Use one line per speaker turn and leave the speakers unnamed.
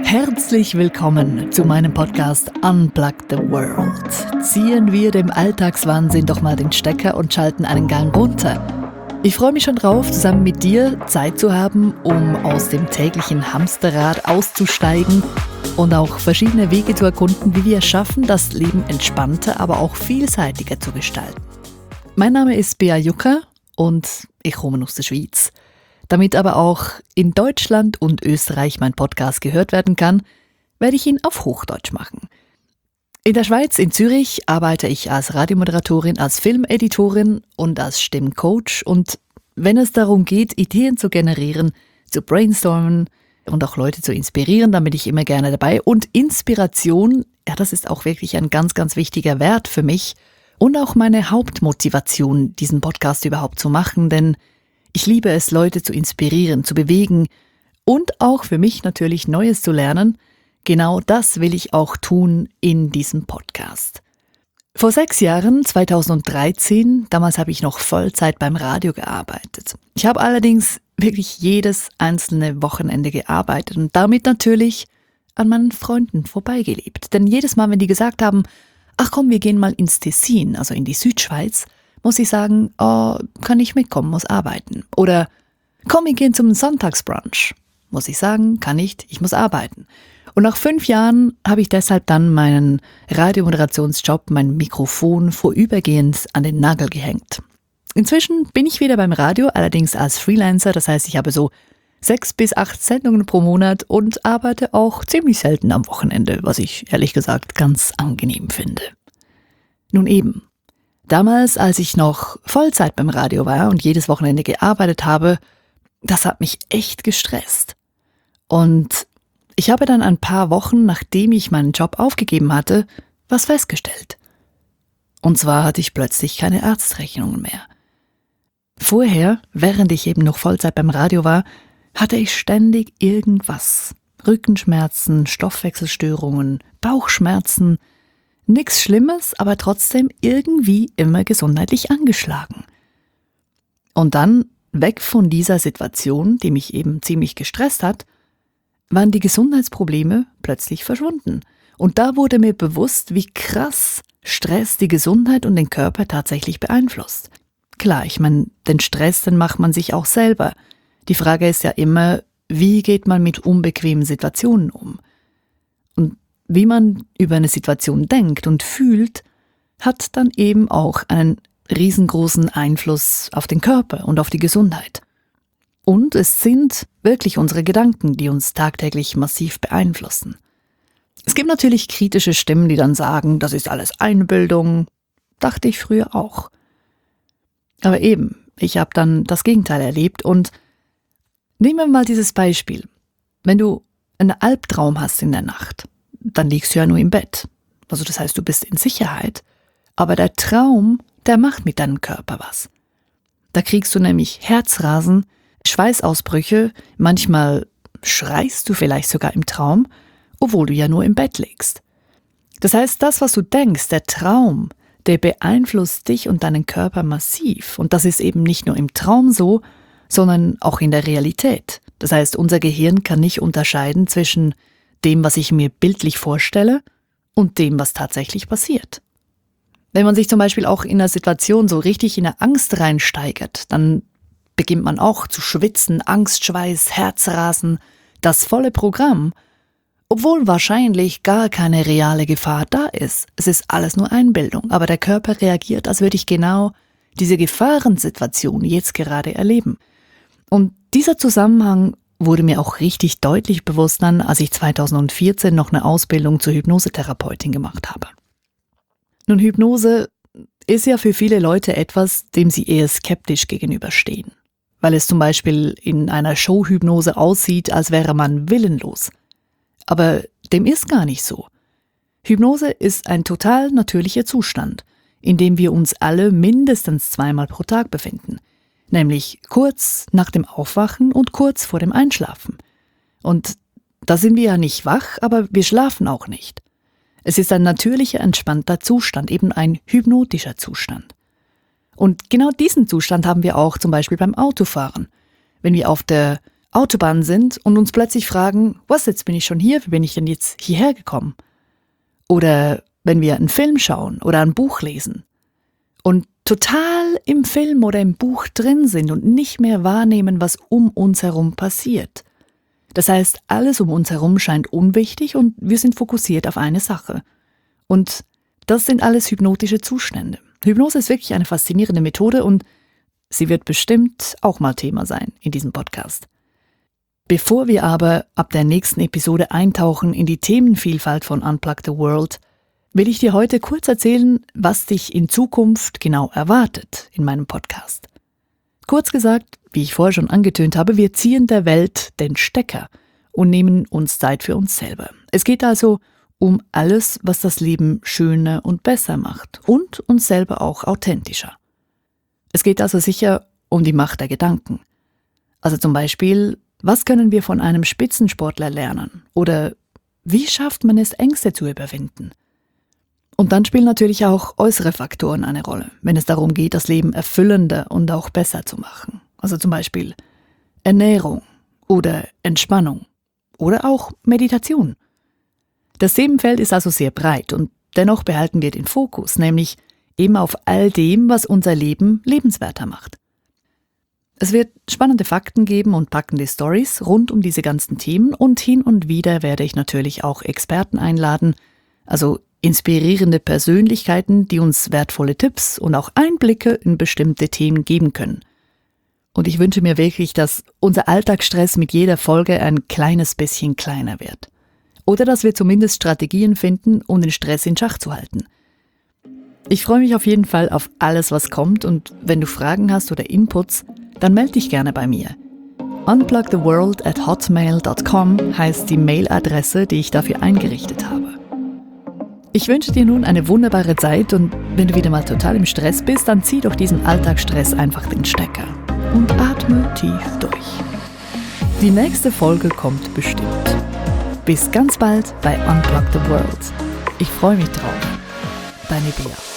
Herzlich willkommen zu meinem Podcast Unplug the World. Ziehen wir dem Alltagswahnsinn doch mal den Stecker und schalten einen Gang runter. Ich freue mich schon drauf, zusammen mit dir Zeit zu haben, um aus dem täglichen Hamsterrad auszusteigen und auch verschiedene Wege zu erkunden, wie wir es schaffen, das Leben entspannter, aber auch vielseitiger zu gestalten. Mein Name ist Bea Jucker und ich komme aus der Schweiz. Damit aber auch in Deutschland und Österreich mein Podcast gehört werden kann, werde ich ihn auf Hochdeutsch machen. In der Schweiz, in Zürich, arbeite ich als Radiomoderatorin, als Filmeditorin und als Stimmcoach. Und wenn es darum geht, Ideen zu generieren, zu brainstormen und auch Leute zu inspirieren, dann bin ich immer gerne dabei. Und Inspiration, ja, das ist auch wirklich ein ganz, ganz wichtiger Wert für mich und auch meine Hauptmotivation, diesen Podcast überhaupt zu machen, denn ich liebe es, Leute zu inspirieren, zu bewegen und auch für mich natürlich Neues zu lernen. Genau das will ich auch tun in diesem Podcast. Vor 6 Jahren, 2013, damals habe ich noch Vollzeit beim Radio gearbeitet. Ich habe allerdings wirklich jedes einzelne Wochenende gearbeitet und damit natürlich an meinen Freunden vorbeigelebt. Denn jedes Mal, wenn die gesagt haben, ach komm, wir gehen mal ins Tessin, also in die Südschweiz, muss ich sagen, oh, kann ich mitkommen, muss arbeiten. Oder komm, wir gehen zum Sonntagsbrunch. Muss ich sagen, kann nicht, ich muss arbeiten. Und nach 5 Jahren habe ich deshalb dann meinen Radiomoderationsjob, mein Mikrofon vorübergehend an den Nagel gehängt. Inzwischen bin ich wieder beim Radio, allerdings als Freelancer, das heißt, ich habe so 6 bis 8 Sendungen pro Monat und arbeite auch ziemlich selten am Wochenende, was ich ehrlich gesagt ganz angenehm finde. Nun eben. Damals, als ich noch Vollzeit beim Radio war und jedes Wochenende gearbeitet habe, das hat mich echt gestresst. Und ich habe dann ein paar Wochen, nachdem ich meinen Job aufgegeben hatte, was festgestellt. Und zwar hatte ich plötzlich keine Arztrechnungen mehr. Vorher, während ich eben noch Vollzeit beim Radio war, hatte ich ständig irgendwas. Rückenschmerzen, Stoffwechselstörungen, Bauchschmerzen. Nichts Schlimmes, aber trotzdem irgendwie immer gesundheitlich angeschlagen. Und dann, weg von dieser Situation, die mich eben ziemlich gestresst hat, waren die Gesundheitsprobleme plötzlich verschwunden. Und da wurde mir bewusst, wie krass Stress die Gesundheit und den Körper tatsächlich beeinflusst. Klar, ich meine, den Stress, den macht man sich auch selber. Die Frage ist ja immer, wie geht man mit unbequemen Situationen um? Und wie man über eine Situation denkt und fühlt, hat dann eben auch einen riesengroßen Einfluss auf den Körper und auf die Gesundheit. Und es sind wirklich unsere Gedanken, die uns tagtäglich massiv beeinflussen. Es gibt natürlich kritische Stimmen, die dann sagen, das ist alles Einbildung. Dachte ich früher auch. Aber eben, ich habe dann das Gegenteil erlebt und nehmen wir mal dieses Beispiel. Wenn du einen Albtraum hast in der Nacht, dann liegst du ja nur im Bett. Also das heißt, du bist in Sicherheit. Aber der Traum, der macht mit deinem Körper was. Da kriegst du nämlich Herzrasen, Schweißausbrüche, manchmal schreist du vielleicht sogar im Traum, obwohl du ja nur im Bett liegst. Das heißt, das, was du denkst, der Traum, der beeinflusst dich und deinen Körper massiv. Und das ist eben nicht nur im Traum so, sondern auch in der Realität. Das heißt, unser Gehirn kann nicht unterscheiden zwischen dem, was ich mir bildlich vorstelle und dem, was tatsächlich passiert. Wenn man sich zum Beispiel auch in einer Situation so richtig in eine Angst reinsteigert, dann beginnt man auch zu schwitzen, Angstschweiß, Herzrasen, das volle Programm, obwohl wahrscheinlich gar keine reale Gefahr da ist. Es ist alles nur Einbildung, aber der Körper reagiert, als würde ich genau diese Gefahrensituation jetzt gerade erleben. Und dieser Zusammenhang wurde mir auch richtig deutlich bewusst dann, als ich 2014 noch eine Ausbildung zur Hypnosetherapeutin gemacht habe. Nun, Hypnose ist ja für viele Leute etwas, dem sie eher skeptisch gegenüberstehen, weil es zum Beispiel in einer Showhypnose aussieht, als wäre man willenlos. Aber dem ist gar nicht so. Hypnose ist ein total natürlicher Zustand, in dem wir uns alle mindestens 2-mal pro Tag befinden. Nämlich kurz nach dem Aufwachen und kurz vor dem Einschlafen. Und da sind wir ja nicht wach, aber wir schlafen auch nicht. Es ist ein natürlicher, entspannter Zustand, eben ein hypnotischer Zustand. Und genau diesen Zustand haben wir auch zum Beispiel beim Autofahren. Wenn wir auf der Autobahn sind und uns plötzlich fragen, was, jetzt bin ich schon hier, wie bin ich denn jetzt hierher gekommen? Oder wenn wir einen Film schauen oder ein Buch lesen und total im Film oder im Buch drin sind und nicht mehr wahrnehmen, was um uns herum passiert. Das heißt, alles um uns herum scheint unwichtig und wir sind fokussiert auf eine Sache. Und das sind alles hypnotische Zustände. Hypnose ist wirklich eine faszinierende Methode und sie wird bestimmt auch mal Thema sein in diesem Podcast. Bevor wir aber ab der nächsten Episode eintauchen in die Themenvielfalt von Unplug the World, will ich dir heute kurz erzählen, was dich in Zukunft genau erwartet in meinem Podcast. Kurz gesagt, wie ich vorher schon angetönt habe, wir ziehen der Welt den Stecker und nehmen uns Zeit für uns selber. Es geht also um alles, was das Leben schöner und besser macht und uns selber auch authentischer. Es geht also sicher um die Macht der Gedanken. Also zum Beispiel, was können wir von einem Spitzensportler lernen? Oder wie schafft man es, Ängste zu überwinden? Und dann spielen natürlich auch äußere Faktoren eine Rolle, wenn es darum geht, das Leben erfüllender und auch besser zu machen. Also zum Beispiel Ernährung oder Entspannung oder auch Meditation. Das Themenfeld ist also sehr breit und dennoch behalten wir den Fokus, nämlich eben auf all dem, was unser Leben lebenswerter macht. Es wird spannende Fakten geben und packende Stories rund um diese ganzen Themen und hin und wieder werde ich natürlich auch Experten einladen, also inspirierende Persönlichkeiten, die uns wertvolle Tipps und auch Einblicke in bestimmte Themen geben können. Und ich wünsche mir wirklich, dass unser Alltagsstress mit jeder Folge ein kleines bisschen kleiner wird. Oder dass wir zumindest Strategien finden, um den Stress in Schach zu halten. Ich freue mich auf jeden Fall auf alles, was kommt und wenn du Fragen hast oder Inputs, dann melde dich gerne bei mir. unplugtheworld@hotmail.com heißt die Mailadresse, die ich dafür eingerichtet habe. Ich wünsche dir nun eine wunderbare Zeit und wenn du wieder mal total im Stress bist, dann zieh doch diesem Alltagsstress einfach den Stecker und atme tief durch. Die nächste Folge kommt bestimmt. Bis ganz bald bei Unplug the World. Ich freue mich drauf. Deine Bea.